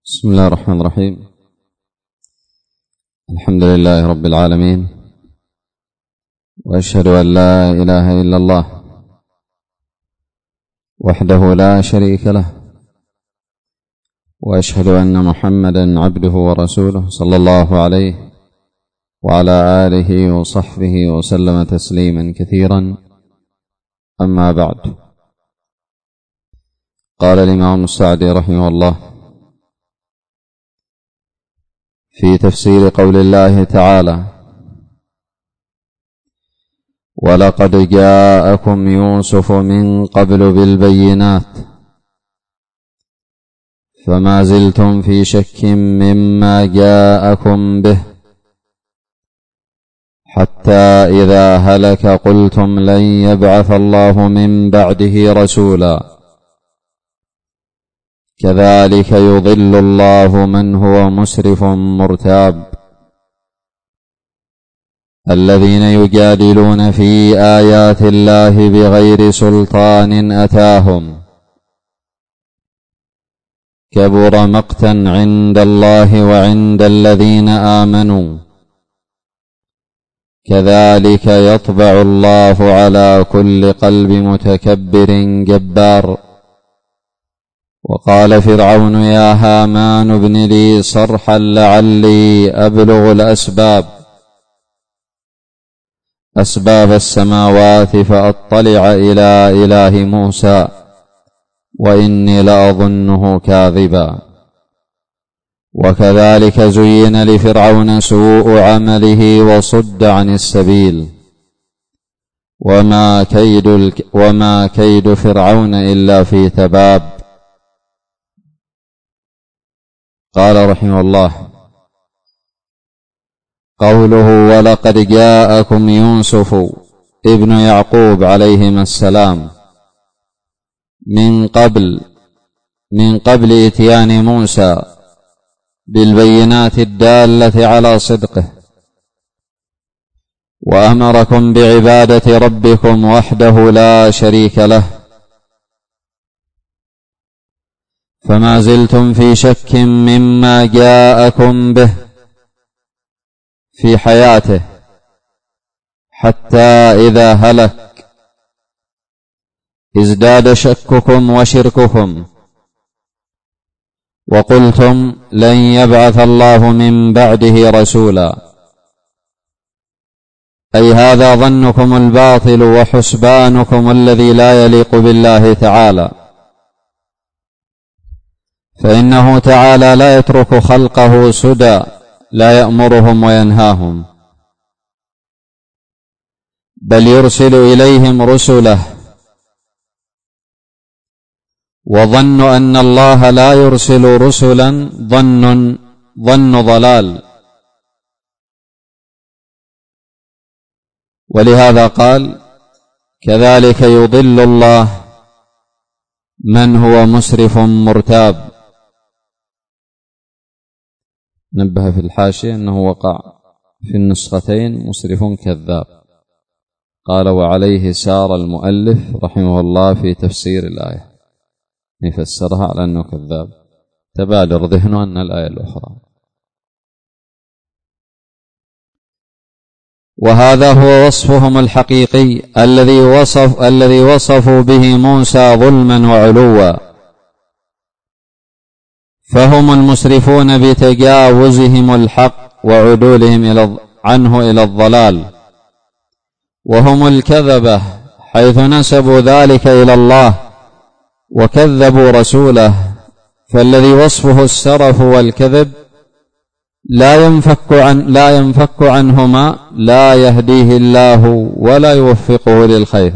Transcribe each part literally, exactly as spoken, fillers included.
بسم الله الرحمن الرحيم. الحمد لله رب العالمين، وأشهد أن لا إله إلا الله وحده لا شريك له، وأشهد أن محمدا عبده ورسوله صلى الله عليه وعلى آله وصحبه وسلم تسليما كثيرا. أما بعد، قال الإمام السعدي رحمه الله في تفسير قول الله تعالى: ولقد جاءكم يوسف من قبل بالبينات فما زلتم في شك مما جاءكم به حتى إذا هلك قلتم لن يبعث الله من بعده رسولا كذلك يضل الله من هو مسرف مرتاب. الذين يجادلون في آيات الله بغير سلطان أتاهم كبر مقتا عند الله وعند الذين آمنوا كذلك يطبع الله على كل قلب متكبر جبار. وقال فرعون: يا هامان ابن لي صرحا لعلي أبلغ الأسباب أسباب السماوات فأطلع إلى إله موسى وإني لأظنه كاذبا. وكذلك زين لفرعون سوء عمله وصد عن السبيل وما كيد, وما كيد فرعون إلا في تباب. قال رحمه الله: قوله ولقد جاءكم يوسف ابن يعقوب عليهما السلام من قبل من قبل إتيان موسى بالبينات الدالة على صدقه، وأمركم بعبادة ربكم وحده لا شريك له، فما زلتم في شك مما جاءكم به في حياته حتى إذا هلك ازداد شككم وشرككم وقلتم لن يبعث الله من بعده رسولا، أي هذا ظنكم الباطل وحسبانكم الذي لا يليق بالله تعالى، فإنه تعالى لا يترك خلقه سدى، لا يأمرهم وينهاهم، بل يرسل إليهم رسله. وظن أن الله لا يرسل رسلا ظن ظن ضلال، ولهذا قال: كذلك يضل الله من هو مسرف مرتاب. نبه في الحاشية أنه وقع في النسختين مسرف كذاب. قال: وعليه سار المؤلف رحمه الله في تفسير الآية، يفسرها على أنه كذاب، تبادر ذهنه أن الآية الأخرى. وهذا هو وصفهم الحقيقي الذي وصف الذي وصفوا به موسى ظلما وعلوا، فهم المسرفون بتجاوزهم الحق وعدولهم إلى عنه إلى الضلال، وهم الكذبة حيث نسبوا ذلك إلى الله وكذبوا رسوله. فالذي وصفه السرف والكذب لا ينفك عن لا ينفك عنهما لا يهديه الله ولا يوفقه للخير،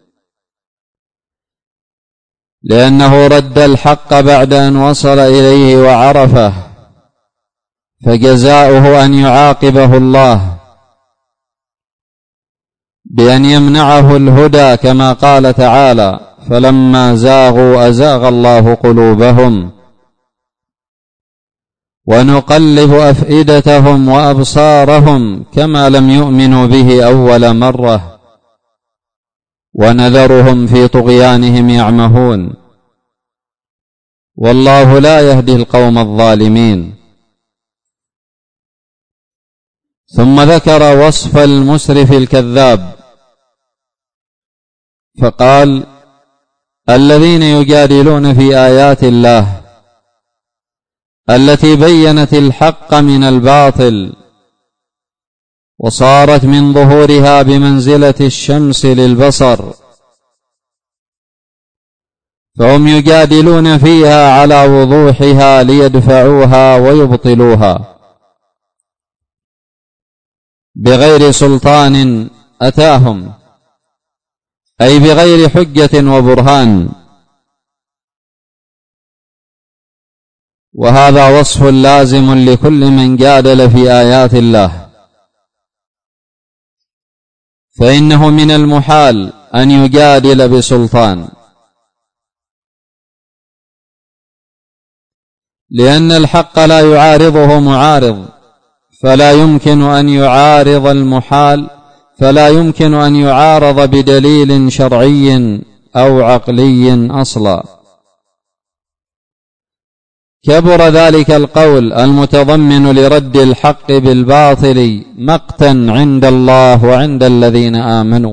لأنه رد الحق بعد أن وصل إليه وعرفه، فجزاؤه أن يعاقبه الله بأن يمنعه الهدى، كما قال تعالى: فلما زاغوا أزاغ الله قلوبهم ونقلب أفئدتهم وأبصارهم كما لم يؤمنوا به أول مرة ونذرهم في طغيانهم يعمهون. والله لا يهدي القوم الظالمين. ثم ذكر وصف المسرف الكذاب فقال: الذين يجادلون في آيات الله التي بينت الحق من الباطل وصارت من ظهورها بمنزلة الشمس للبصر، فهم يجادلون فيها على وضوحها ليدفعوها ويبطلوها بغير سلطان أتاهم، أي بغير حجة وبرهان. وهذا وصف لازم لكل من جادل في آيات الله، فإنه من المحال أن يجادل بسلطان، لأن الحق لا يعارضه معارض، فلا يمكن أن يعارض المحال فلا يمكن أن يعارض بدليل شرعي أو عقلي أصلا. كبر ذلك القول المتضمن لرد الحق بالباطل مقتا عند الله وعند الذين آمنوا،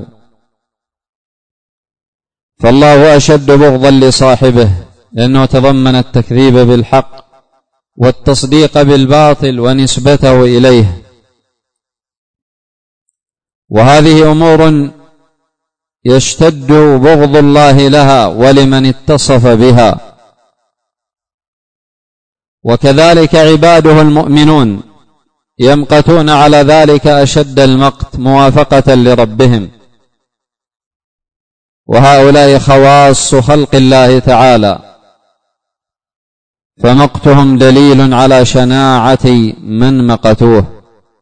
فالله أشد بغضا لصاحبه، لأنه تضمن التكذيب بالحق والتصديق بالباطل ونسبته إليه، وهذه أمور يشتد بغض الله لها ولمن اتصف بها. وكذلك عباده المؤمنون يمقتون على ذلك أشد المقت موافقة لربهم، وهؤلاء خواص خلق الله تعالى، فمقتهم دليل على شناعة من مقتوه.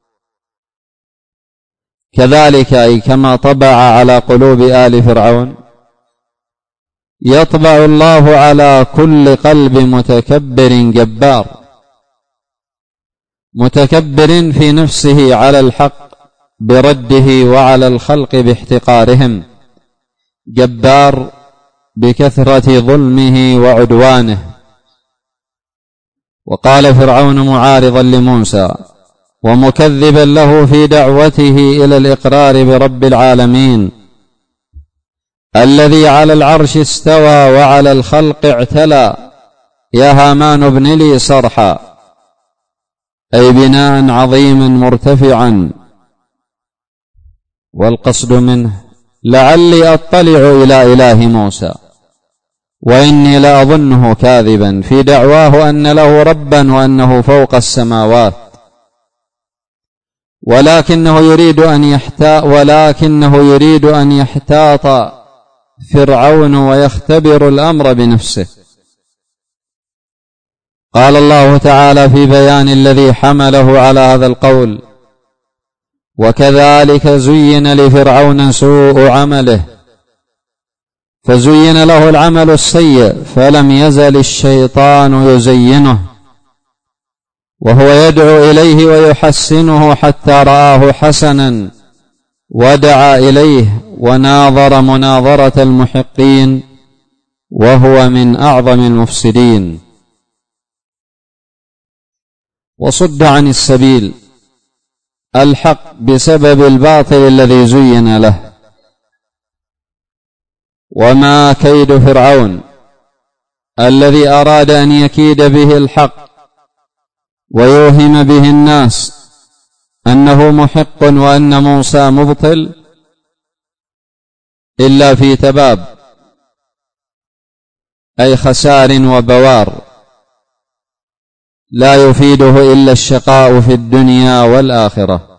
كذلك أي كما طبع على قلوب آل فرعون يطبع الله على كل قلب متكبر جبار، متكبر في نفسه على الحق برده وعلى الخلق باحتقارهم، جبار بكثرة ظلمه وعدوانه. وقال فرعون معارضا لموسى ومكذبا له في دعوته إلى الإقرار برب العالمين: الذي على العرش استوى وعلى الخلق اعتلى، يا هامان ابن لي صرحا، أي بناء عظيما مرتفعا. والقصد منه: لعلي أطلع إلى إله موسى وإني لأظنه كاذبا في دعواه أن له ربا وأنه فوق السماوات، ولكنه يريد أن يحتاط ولكنه يريد أن يحتاط فرعون ويختبر الأمر بنفسه. قال الله تعالى في بيان الذي حمله على هذا القول: وكذلك زين لفرعون سوء عمله فزين له العمل السيء فلم يزل الشيطان يزينه وهو يدعو إليه ويحسنه حتى رآه حسنا ودعا إليه وناظر مناظرة المحقين وهو من أعظم المفسدين، وصد عن السبيل الحق بسبب الباطل الذي زين له. وما كيد فرعون الذي أراد أن يكيد به الحق ويوهم به الناس أنه محق وأن موسى مبطل إلا في تباب، أي خسار وبوار لا يفيده إلا الشقاء في الدنيا والآخرة.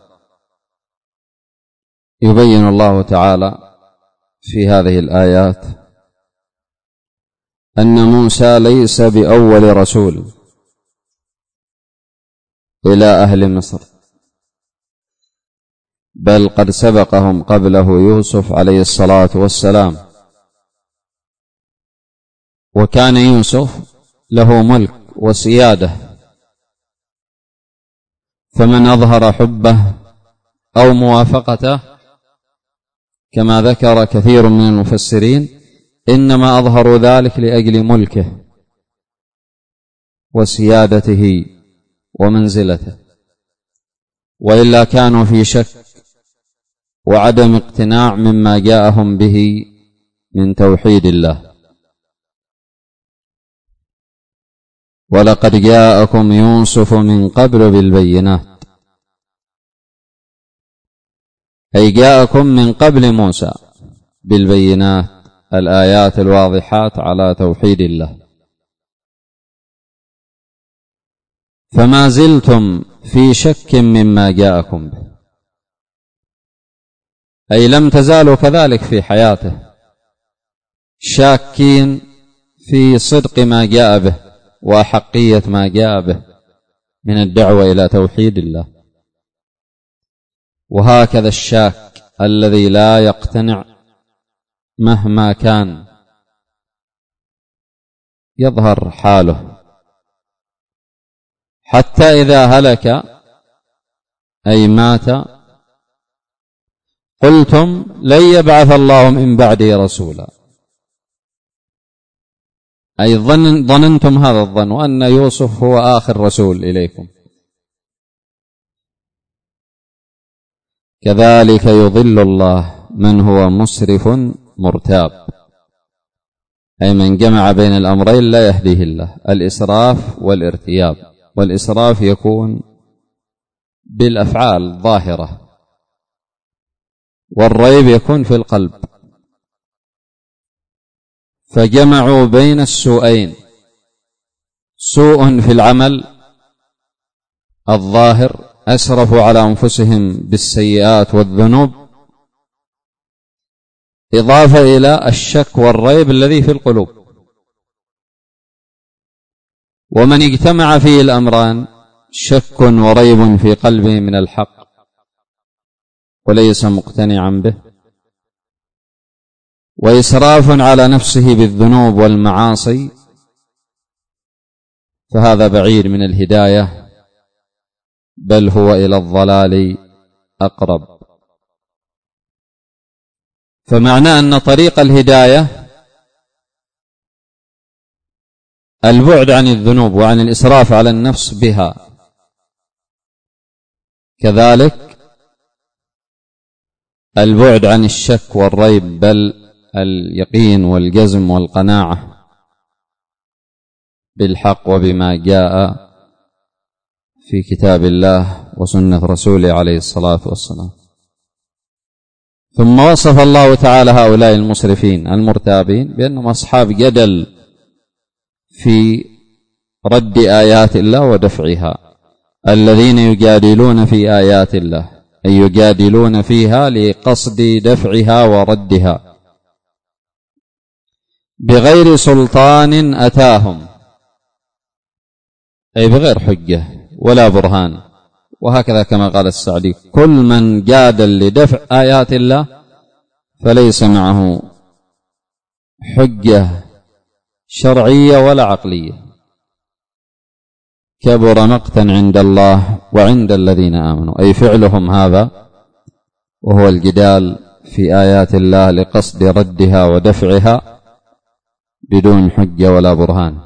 يبين الله تعالى في هذه الآيات أن موسى ليس بأول رسول إلى أهل مصر، بل قد سبقهم قبله يوسف عليه الصلاة والسلام، وكان يوسف له ملك وسيادة، فمن أظهر حبه أو موافقته كما ذكر كثير من المفسرين إنما أظهروا ذلك لأجل ملكه، وسيادته ومنزلته، وإلا كانوا في شك وعدم اقتناع مما جاءهم به من توحيد الله. ولقد جاءكم يوسف من قبل بالبينات، أي جاءكم من قبل موسى بالبينات، الآيات الواضحات على توحيد الله، فما زلتم في شك مما جاءكم به، أي لم تزالوا كذلك في حياته شاكين في صدق ما جاء به وحقية ما جاء به من الدعوة إلى توحيد الله. وهكذا الشاك الذي لا يقتنع مهما كان يظهر حاله، حتى إذا هلك أي مات قلتم لن يبعث الله من بعده رسولا، أي ظن ظننتم هذا الظن وأن يوسف هو آخر رسول إليكم. كذلك يضل الله من هو مسرف مرتاب، أي من جمع بين الأمرين لا يهديه الله، الإسراف والارتياب. والإسراف يكون بالأفعال الظاهرة، والريب يكون في القلب، فجمعوا بين السوءين، سوء في العمل الظاهر، أسرفوا على أنفسهم بالسيئات والذنوب، إضافة إلى الشك والريب الذي في القلوب. ومن اجتمع فيه الأمران، شك وريب في قلبه من الحق وليس مقتنعا به، وإسراف على نفسه بالذنوب والمعاصي، فهذا بعيد من الهداية، بل هو إلى الضلال أقرب. فمعنى أن طريق الهداية البعد عن الذنوب وعن الإسراف على النفس بها، كذلك البعد عن الشك والريب، بل اليقين والجزم والقناعة بالحق وبما جاء في كتاب الله وسنة رسوله عليه الصلاة والسلام. ثم وصف الله تعالى هؤلاء المسرفين المرتابين بأنهم أصحاب جدل في رد آيات الله ودفعها، الذين يجادلون في آيات الله، أي يجادلون فيها لقصد دفعها وردها بغير سلطان أتاهم، أي بغير حجة ولا برهان. وهكذا كما قال السعدي: كل من جادل لدفع آيات الله فليس معه حجة شرعية ولا عقلية، كبر مقتا عند الله وعند الذين آمنوا، أي فعلهم هذا وهو الجدال في آيات الله لقصد ردها ودفعها بدون حجة ولا برهان،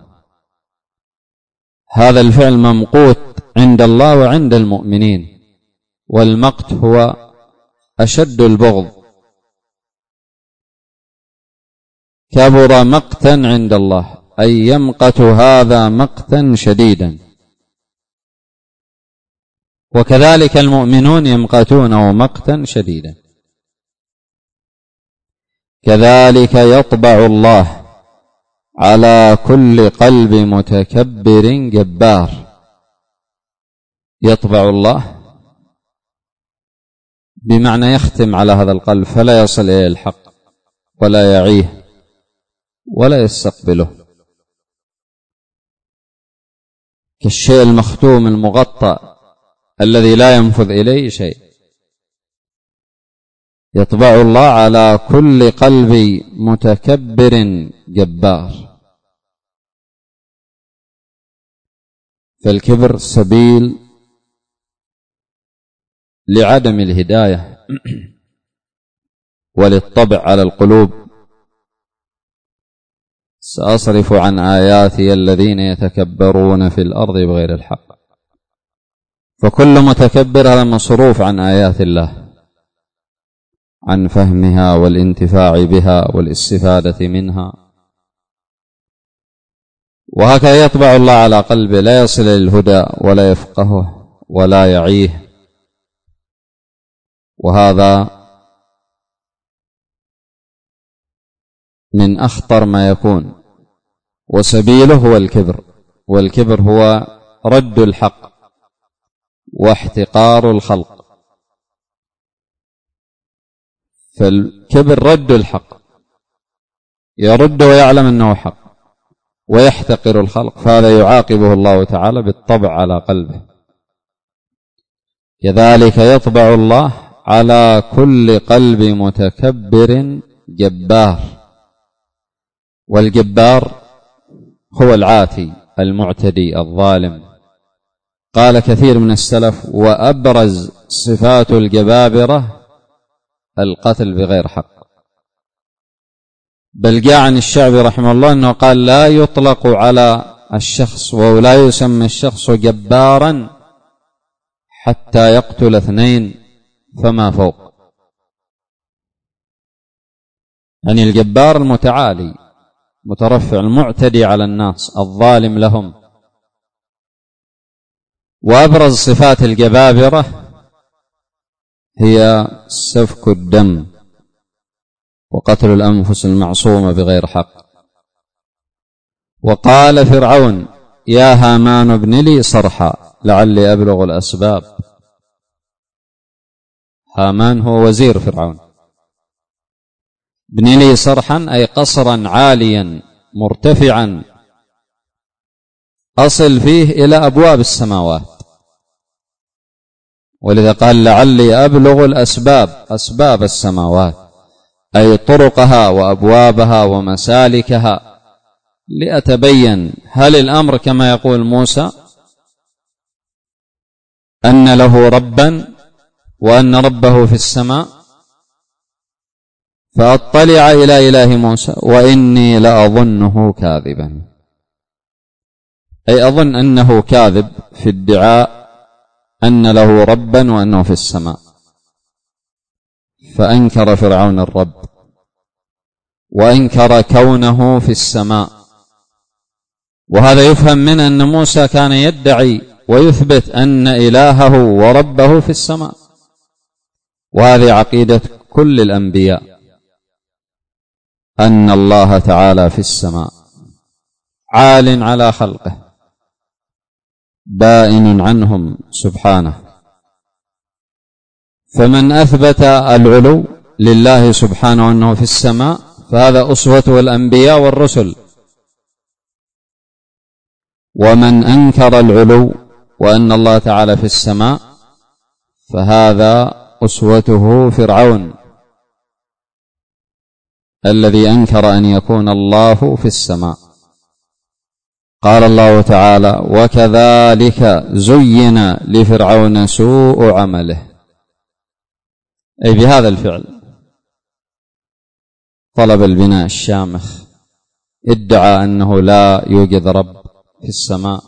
هذا الفعل ممقوت عند الله وعند المؤمنين. والمقت هو أشد البغض، كبر مقتا عند الله، أي يمقت هذا مقتا شديدا، وكذلك المؤمنون يمقتونه مقتا شديدا. كذلك يطبع الله على كل قلب متكبر جبار. يطبع الله بمعنى يختم على هذا القلب فلا يصل إليه الحق ولا يعيه ولا يستقبله، كالشيء المختوم المغطى الذي لا ينفذ إليه شيء. يطبع الله على كل قلب متكبر جبار. فالكبر سبيل لعدم الهداية وللطبع على القلوب، سأصرف عن آياتي الذين يتكبرون في الأرض بغير الحق. فكل متكبر هذا مصروف عن آيات الله، عن فهمها والانتفاع بها والاستفادة منها. وهكذا يطبع الله على قلبه، لا يصل للهدى ولا يفقهه ولا يعيه. وهذا من أخطر ما يكون، وسبيله هو الكبر. والكبر هو رد الحق واحتقار الخلق. فالكبر رد الحق، يرد ويعلم أنه حق، ويحتقر الخلق، فهذا يعاقبه الله تعالى بالطبع على قلبه. كذلك يطبع الله على كل قلب متكبر جبار. والجبار هو العاتي المعتدي الظالم. قال كثير من السلف: وأبرز صفات الجبابرة القتل بغير حق. بل جاء عن الشعبي رحمه الله أنه قال: لا يطلق على الشخص ولا يسمى الشخص جبارا حتى يقتل اثنين فما فوق. يعني الجبار المتعالي مترفع المعتدي على الناس الظالم لهم. وأبرز صفات الجبابرة هي سفك الدم وقتل الأنفس المعصومة بغير حق. وقال فرعون: يا هامان ابن لي صرحا لعلي أبلغ الأسباب. هامان هو وزير فرعون. ابن لي صرحا أي قصرا عاليا مرتفعا أصل فيه إلى أبواب السماوات. ولذا قال: لعلي أبلغ الأسباب، أسباب السماوات أي طرقها وأبوابها ومسالكها، لأتبين هل الأمر كما يقول موسى أن له ربا وأن ربه في السماء، فأطلع إلى إله موسى وإني لأظنه كاذبا، أي أظن أنه كاذب في ادعاء أن له ربا وأنه في السماء. فأنكر فرعون الرب وأنكر كونه في السماء. وهذا يفهم من أن موسى كان يدعي ويثبت أن إلهه وربه في السماء. وهذه عقيدة كل الأنبياء، أن الله تعالى في السماء عال على خلقه بائن عنهم سبحانه. فمن أثبت العلو لله سبحانه أنه في السماء فهذا أسوته الأنبياء والرسل. ومن أنكر العلو وأن الله تعالى في السماء فهذا أسوته فرعون الذي أنكر أن يكون الله في السماء. قال الله تعالى: وكذلك زين لفرعون سوء عمله، أي بهذا الفعل طلب البناء الشامخ، ادعى أنه لا يوجد رب في السماء،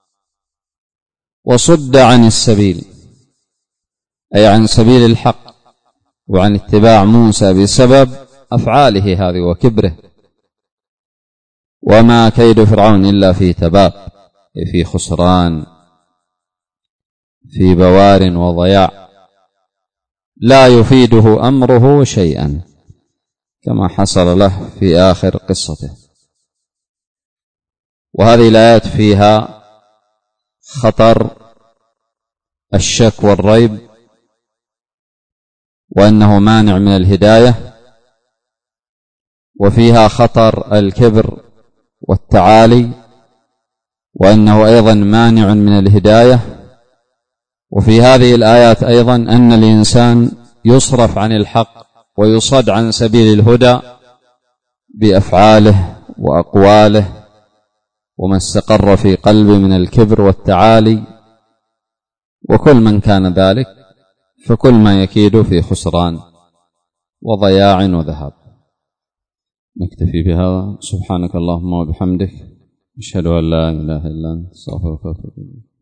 وصد عن السبيل أي عن سبيل الحق وعن اتباع موسى بسبب أفعاله هذه وكبره. وما كيد فرعون إلا في تباب، في خسران، في بوار وضياع، لا يفيده أمره شيئا، كما حصل له في آخر قصته. وهذه الآيات فيها خطر الشك والريب، وأنه مانع من الهداية، وفيها خطر الكبر والتعالي، وأنه أيضا مانع من الهداية. وفي هذه الآيات أيضا أن الإنسان يصرف عن الحق ويصد عن سبيل الهدى بأفعاله وأقواله وما استقر في قلبه من الكبر والتعالي. وكل من كان ذلك فكل ما يكيد في خسران وضياع وذهاب. نكتفي بهذا. سبحانك اللهم وبحمدك، أشهد أن لا إله إلا أنت، أستغفرك وأتوب إليك.